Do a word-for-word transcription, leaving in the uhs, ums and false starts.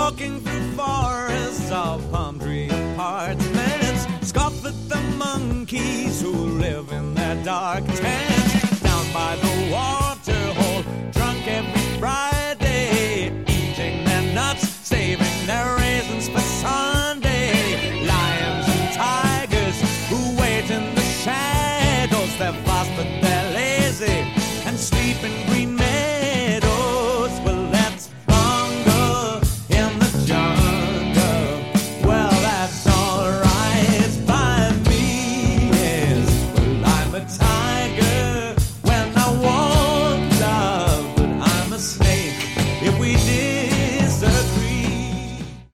walking through forests of palm tree apartments, scoff at the monkeys who live in their dark tents.